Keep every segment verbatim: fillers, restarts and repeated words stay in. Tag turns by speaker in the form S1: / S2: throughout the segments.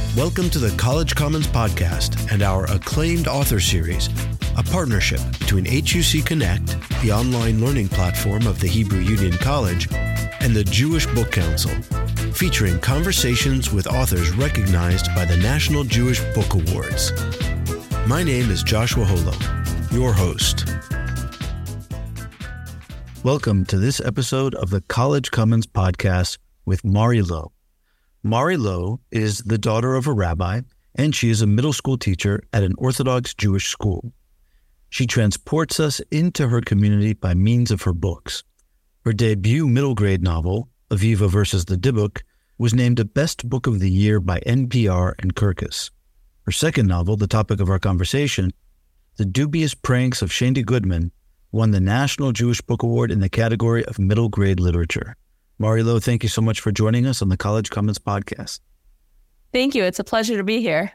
S1: Welcome to the College Commons Podcast and our acclaimed author series, a partnership between H U C Connect, the online learning platform of the Hebrew Union College, and the Jewish Book Council, featuring conversations with authors recognized by the National Jewish Book Awards. My name is Joshua Holo, your host. Welcome to this episode of the College Commons Podcast with Mari Lowe. Mari Lowe is the daughter of a rabbi, and she is a middle school teacher at an Orthodox Jewish school. She transports us into her community by means of her books. Her debut middle grade novel, Aviva versus the Dybbuk, was named a Best Book of the Year by N P R and Kirkus. Her second novel, the topic of our conversation, The Dubious Pranks of Shandy Goodman, won the National Jewish Book Award in the category of middle grade literature. Mari Lowe, thank you so much for joining us on the College Commons Podcast.
S2: Thank you. It's a pleasure to be here.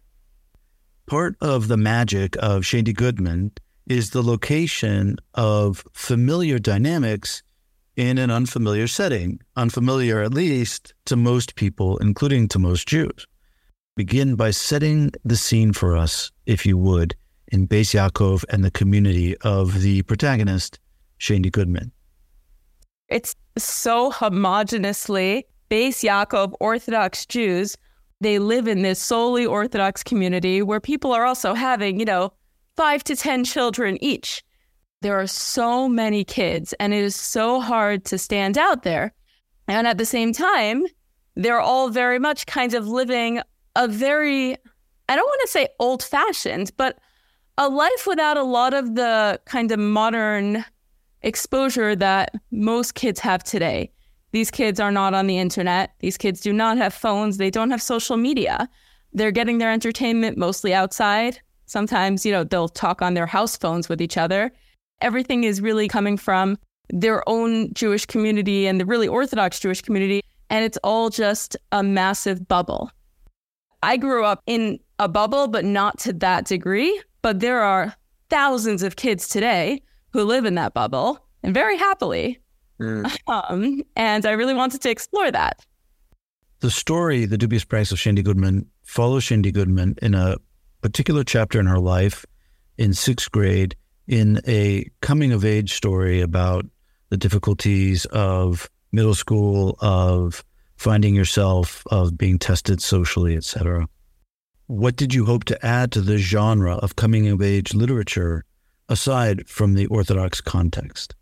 S1: Part of the magic of Shandy Goodman is the location of familiar dynamics in an unfamiliar setting, unfamiliar at least to most people, including to most Jews. Begin by setting the scene for us, if you would, in Beis Yaakov and the community of the protagonist, Shandy Goodman.
S2: It's so homogeneously Beis Yaakov Orthodox Jews. They live in this solely Orthodox community where people are also having, you know, five to ten children each. There are so many kids, and it is so hard to stand out there. And at the same time, they're all very much kind of living a very, I don't want to say old-fashioned, but a life without a lot of the kind of modern exposure that most kids have today. These kids are not on the internet. These kids do not have phones. They don't have social media. They're getting their entertainment mostly outside. Sometimes, you know, they'll talk on their house phones with each other. Everything is really coming from their own Jewish community and the really Orthodox Jewish community, and it's all just a massive bubble. I grew up in a bubble, but not to that degree. But there are thousands of kids today who live in that bubble, and very happily. Mm. Um, and I really wanted to explore that.
S1: The story, The Dubious Pranks of Shandy Goodman, follows Shandy Goodman in a particular chapter in her life in sixth grade in a coming-of-age story about the difficulties of middle school, of finding yourself, of being tested socially, et cetera. What did you hope to add to the genre of coming-of-age literature aside from the Orthodox context?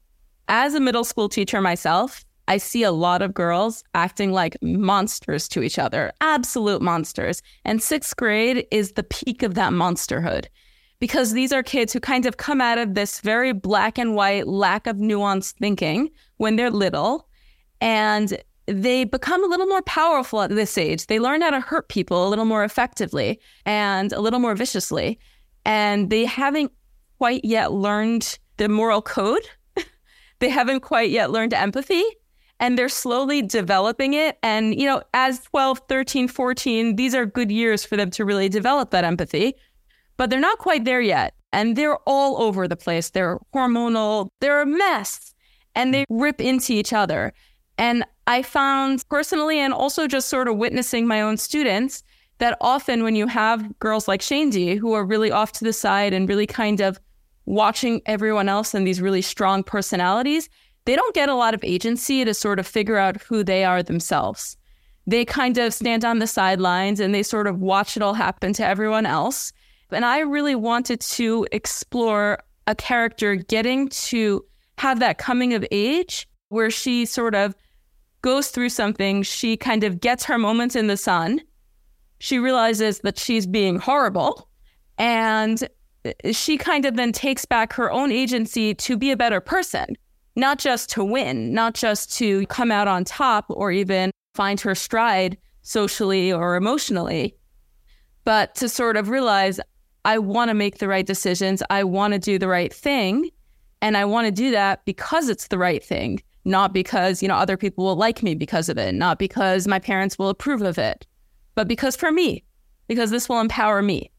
S2: As a middle school teacher myself, I see a lot of girls acting like monsters to each other, absolute monsters. And sixth grade is the peak of that monsterhood, because these are kids who kind of come out of this very black and white lack of nuanced thinking when they're little, and they become a little more powerful at this age. They learn how to hurt people a little more effectively and a little more viciously. And they haven't quite yet learned the moral code. They haven't quite yet learned empathy. And they're slowly developing it. And, you know, as twelve, thirteen, fourteen, these are good years for them to really develop that empathy. But they're not quite there yet. And they're all over the place. They're hormonal. They're a mess. And they rip into each other. And I found personally, and also just sort of witnessing my own students, that often when you have girls like Shandy who are really off to the side and really kind of watching everyone else and these really strong personalities, they don't get a lot of agency to sort of figure out who they are themselves. They kind of stand on the sidelines and they sort of watch it all happen to everyone else. And I really wanted to explore a character getting to have that coming of age where she sort of goes through something. She kind of gets her moment in the sun. She realizes that she's being horrible, and she kind of then takes back her own agency to be a better person, not just to win, not just to come out on top or even find her stride socially or emotionally, but to sort of realize, I want to make the right decisions. I want to do the right thing. And I want to do that because it's the right thing. Not because, you know, other people will like me because of it, not because my parents will approve of it, but because for me, because this will empower me.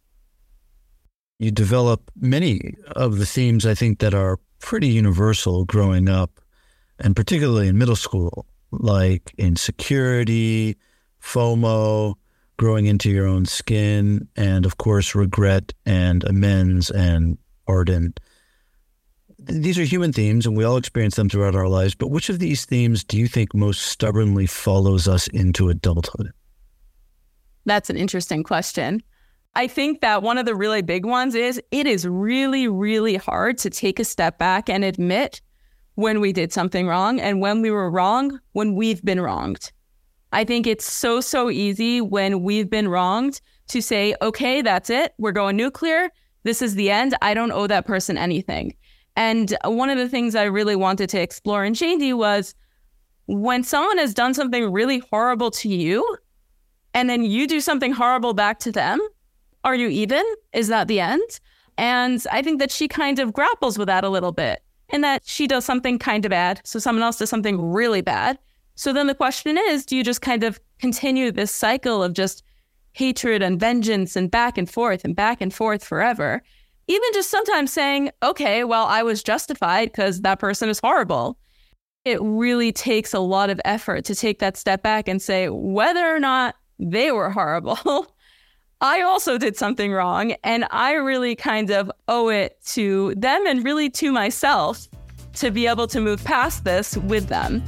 S1: You develop many of the themes, I think, that are pretty universal growing up, and particularly in middle school, like insecurity, FOMO, growing into your own skin, and of course, regret and amends and pardon. These are human themes, and we all experience them throughout our lives. But which of these themes do you think most stubbornly follows us into adulthood?
S2: That's an interesting question. I think that one of the really big ones is it is really, really hard to take a step back and admit when we did something wrong and when we were wrong, when we've been wronged. I think it's so, so easy when we've been wronged to say, okay, that's it. We're going nuclear. This is the end. I don't owe that person anything. And one of the things I really wanted to explore in Shady was when someone has done something really horrible to you and then you do something horrible back to them, are you even? Is that the end? And I think that she kind of grapples with that a little bit, in that she does something kind of bad, so someone else does something really bad. So then the question is, do you just kind of continue this cycle of just hatred and vengeance and back and forth and back and forth forever? Even just sometimes saying, okay, well, I was justified because that person is horrible. It really takes a lot of effort to take that step back and say, whether or not they were horrible, I also did something wrong. And I really kind of owe it to them and really to myself to be able to move past this with them.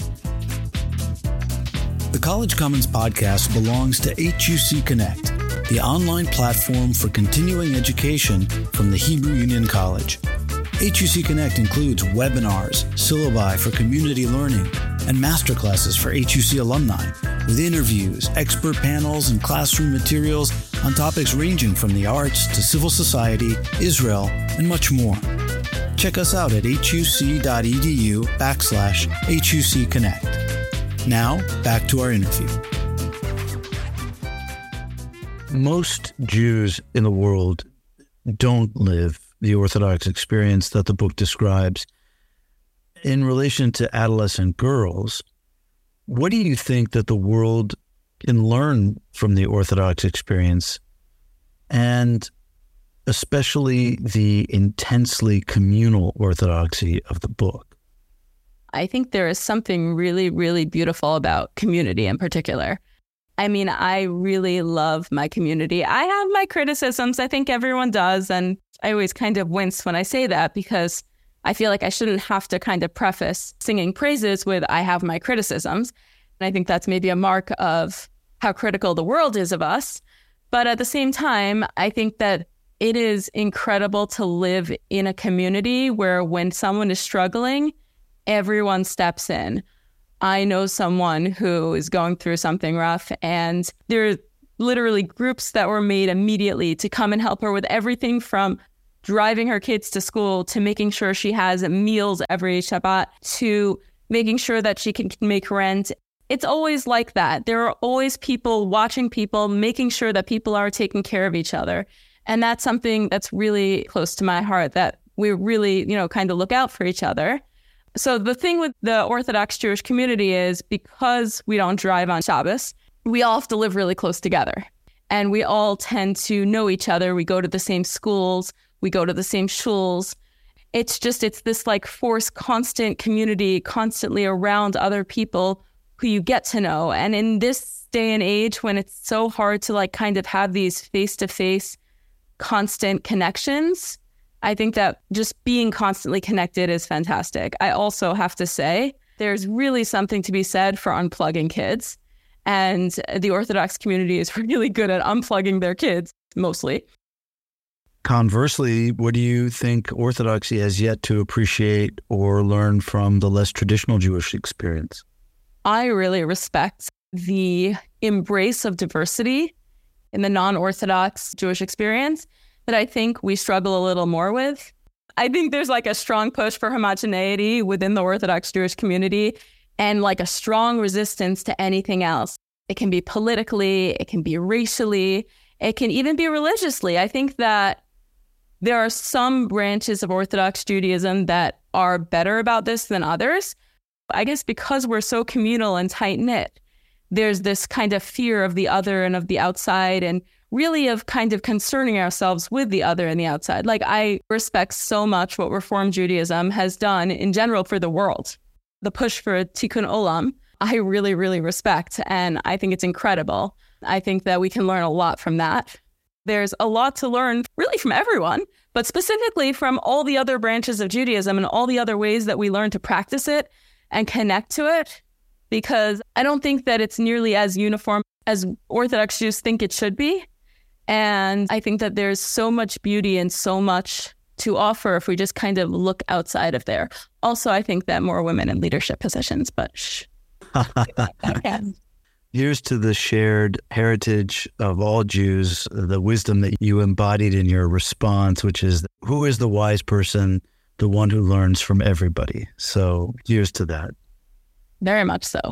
S1: The College Commons podcast belongs to H U C Connect, the online platform for continuing education from the Hebrew Union College. H U C Connect includes webinars, syllabi for community learning, and masterclasses for H U C alumni, with interviews, expert panels, and classroom materials on topics ranging from the arts to civil society, Israel, and much more. Check us out at huc.edu backslash HUC Connect. Now, back to our interview. Most Jews in the world don't live the Orthodox experience that the book describes. In relation to adolescent girls, what do you think that the world can learn from the Orthodox experience, and especially the intensely communal orthodoxy of the book?
S2: I think there is something really, really beautiful about community in particular. I mean, I really love my community. I have my criticisms. I think everyone does. And I always kind of wince when I say that because I feel like I shouldn't have to kind of preface singing praises with I have my criticisms. And I think that's maybe a mark of how critical the world is of us. But at the same time, I think that it is incredible to live in a community where when someone is struggling, everyone steps in. I know someone who is going through something rough, and there are literally groups that were made immediately to come and help her with everything from driving her kids to school to making sure she has meals every Shabbat to making sure that she can make rent. It's always like that. There are always people watching people, making sure that people are taking care of each other. And that's something that's really close to my heart, that we really, you know, kind of look out for each other. So the thing with the Orthodox Jewish community is because we don't drive on Shabbos, we all have to live really close together. And we all tend to know each other. We go to the same schools. We go to the same shuls. It's just, it's this like forced constant community, constantly around other people who you get to know. And in this day and age when it's so hard to like kind of have these face-to-face constant connections, I think that just being constantly connected is fantastic. I also have to say, there's really something to be said for unplugging kids. And the Orthodox community is really good at unplugging their kids, mostly.
S1: Conversely, what do you think Orthodoxy has yet to appreciate or learn from the less traditional Jewish experience?
S2: I really respect the embrace of diversity in the non-Orthodox Jewish experience that I think we struggle a little more with. I think there's like a strong push for homogeneity within the Orthodox Jewish community and like a strong resistance to anything else. It can be politically, it can be racially, it can even be religiously. I think that there are some branches of Orthodox Judaism that are better about this than others. I guess because we're so communal and tight-knit, there's this kind of fear of the other and of the outside, and really of kind of concerning ourselves with the other and the outside. Like, I respect so much what Reform Judaism has done in general for the world. The push for Tikkun Olam, I really, really respect, and I think it's incredible. I think that we can learn a lot from that. There's a lot to learn really from everyone, but specifically from all the other branches of Judaism and all the other ways that we learn to practice it and connect to it, because I don't think that it's nearly as uniform as Orthodox Jews think it should be. And I think that there's so much beauty and so much to offer if we just kind of look outside of there. Also, I think that more women in leadership positions, but shh.
S1: Here's to the shared heritage of all Jews, the wisdom that you embodied in your response, which is, who is the wise person? The one who learns from everybody. So here's to that.
S2: Very much so.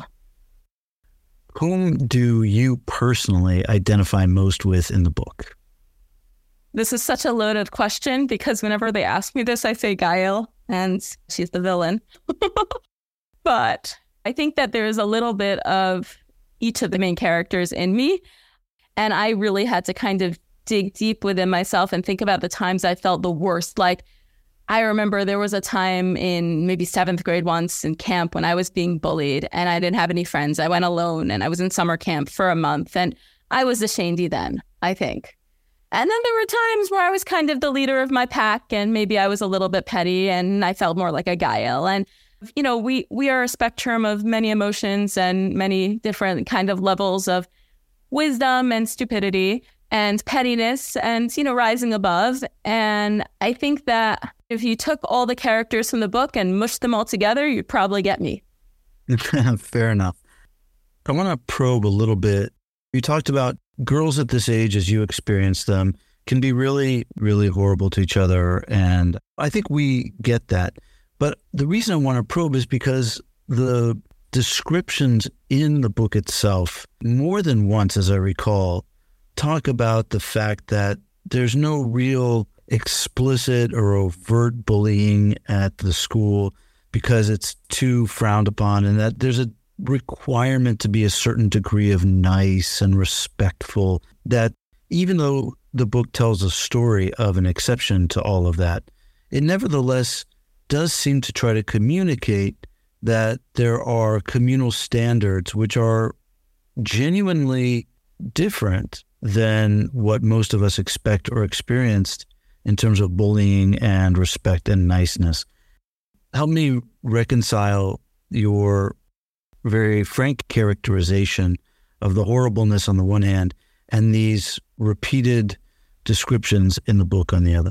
S1: Whom do you personally identify most with in the book?
S2: This is such a loaded question because whenever they ask me this, I say Gael, and she's the villain. But I think that there is a little bit of each of the main characters in me. And I really had to kind of dig deep within myself and think about the times I felt the worst. Like, I remember there was a time in maybe seventh grade once in camp when I was being bullied and I didn't have any friends. I went alone and I was in summer camp for a month and I was a shandy then, I think. And then there were times where I was kind of the leader of my pack and maybe I was a little bit petty and I felt more like a Gael. And, you know, we, we are a spectrum of many emotions and many different kind of levels of wisdom and stupidity and pettiness and, you know, rising above. And I think that if you took all the characters from the book and mushed them all together, you'd probably get me.
S1: Fair enough. I want to probe a little bit. You talked about girls at this age, as you experience them, can be really, really horrible to each other. And I think we get that. But the reason I want to probe is because the descriptions in the book itself, more than once, as I recall, talk about the fact that there's no real explicit or overt bullying at the school because it's too frowned upon, and that there's a requirement to be a certain degree of nice and respectful, that even though the book tells a story of an exception to all of that, it nevertheless does seem to try to communicate that there are communal standards which are genuinely different than what most of us expect or experienced in terms of bullying and respect and niceness. Help me reconcile your very frank characterization of the horribleness on the one hand and these repeated descriptions in the book on the other.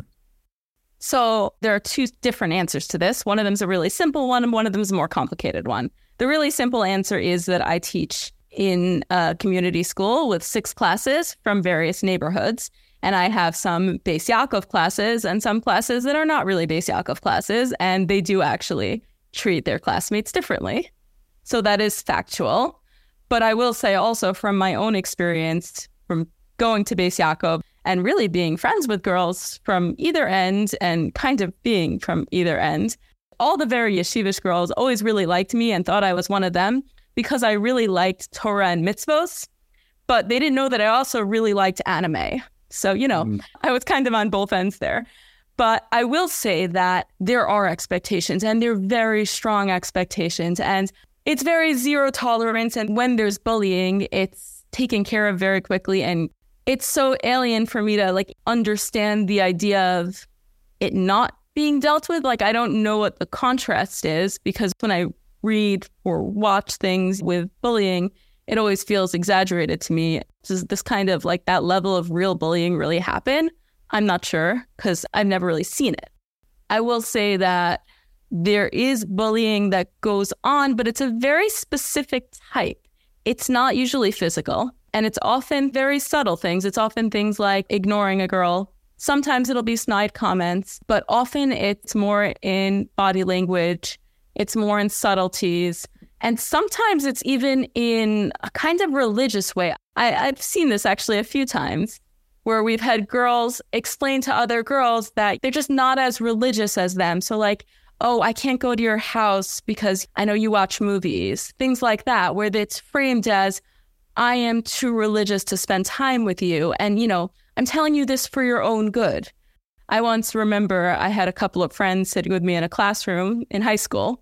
S2: So there are two different answers to this. One of them is a really simple one and one of them is a more complicated one. The really simple answer is that I teach in a community school with six classes from various neighborhoods. And I have some Beis Yaakov classes and some classes that are not really Beis Yaakov classes. And they do actually treat their classmates differently. So that is factual. But I will say also from my own experience from going to Beis Yaakov and really being friends with girls from either end and kind of being from either end, all the very yeshivish girls always really liked me and thought I was one of them because I really liked Torah and mitzvos. But they didn't know that I also really liked anime. So, you know, mm. I was kind of on both ends there. But I will say that there are expectations and they're very strong expectations. And it's very zero tolerance. And when there's bullying, it's taken care of very quickly. And it's so alien for me to like understand the idea of it not being dealt with. Like, I don't know what the contrast is because when I read or watch things with bullying, it always feels exaggerated to me. Does this kind of like that level of real bullying really happen? I'm not sure because I've never really seen it. I will say that there is bullying that goes on, but it's a very specific type. It's not usually physical, and it's often very subtle things. It's often things like ignoring a girl. Sometimes it'll be snide comments, but often it's more in body language. It's more in subtleties. And sometimes it's even in a kind of religious way. I, I've seen this actually a few times where we've had girls explain to other girls that they're just not as religious as them. So like, oh, I can't go to your house because I know you watch movies. Things like that, where it's framed as, I am too religious to spend time with you. And, you know, I'm telling you this for your own good. I once remember I had a couple of friends sitting with me in a classroom in high school.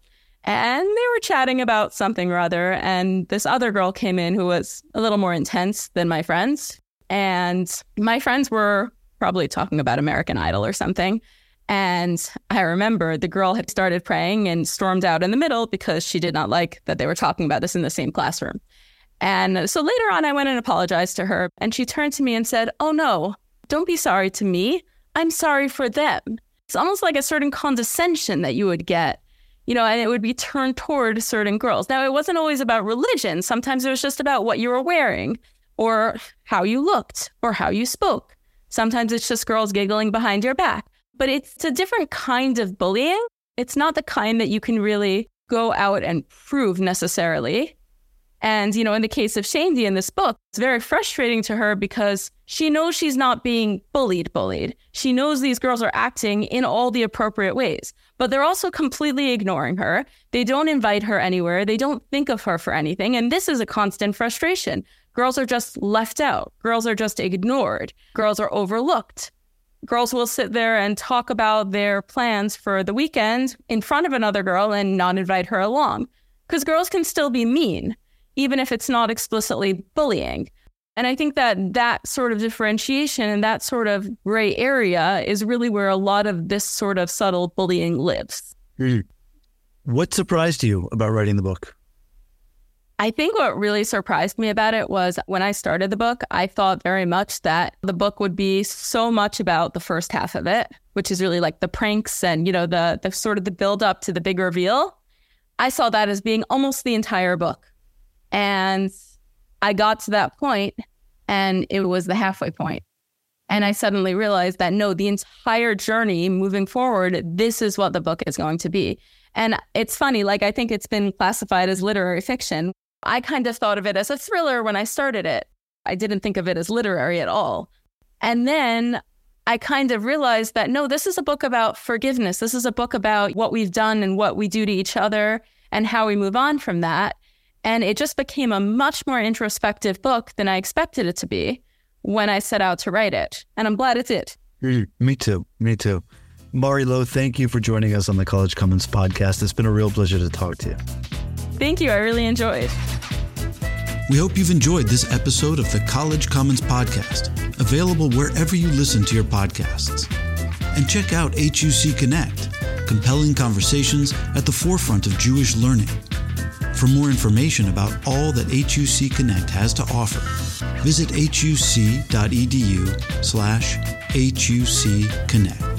S2: And they were chatting about something or other. And this other girl came in who was a little more intense than my friends. And my friends were probably talking about American Idol or something. And I remember the girl had started praying and stormed out in the middle because she did not like that they were talking about this in the same classroom. And so later on, I went and apologized to her. And she turned to me and said, "Oh, no, don't be sorry to me. I'm sorry for them." It's almost like a certain condescension that you would get, you know, and it would be turned toward certain girls. Now, it wasn't always about religion. Sometimes it was just about what you were wearing or how you looked or how you spoke. Sometimes it's just girls giggling behind your back. But it's a different kind of bullying. It's not the kind that you can really go out and prove necessarily. And, you know, in the case of Shandy in this book, it's very frustrating to her because she knows she's not being bullied, bullied. She knows these girls are acting in all the appropriate ways, but they're also completely ignoring her. They don't invite her anywhere. They don't think of her for anything. And this is a constant frustration. Girls are just left out. Girls are just ignored. Girls are overlooked. Girls will sit there and talk about their plans for the weekend in front of another girl and not invite her along. Because girls can still be mean, even if it's not explicitly bullying. And I think that that sort of differentiation and that sort of gray area is really where a lot of this sort of subtle bullying lives.
S1: Mm. What surprised you about writing the book?
S2: I think what really surprised me about it was when I started the book, I thought very much that the book would be so much about the first half of it, which is really like the pranks and, you know, the, the sort of the build up to the big reveal. I saw that as being almost the entire book. And I got to that point and it was the halfway point. And I suddenly realized that, no, the entire journey moving forward, this is what the book is going to be. And it's funny, like I think it's been classified as literary fiction. I kind of thought of it as a thriller when I started it. I didn't think of it as literary at all. And then I kind of realized that, no, this is a book about forgiveness. This is a book about what we've done and what we do to each other and how we move on from that. And it just became a much more introspective book than I expected it to be when I set out to write it. And I'm glad it did.
S1: Mm, me too. Me too. Mari Lo, thank you for joining us on the College Commons podcast. It's been a real pleasure to talk to you.
S2: Thank you. I really enjoyed.
S3: We hope you've enjoyed this episode of the College Commons podcast, available wherever you listen to your podcasts. And check out H U C Connect, compelling conversations at the forefront of Jewish learning. For more information about all that H U C Connect has to offer, visit huc.edu slash HUC Connect.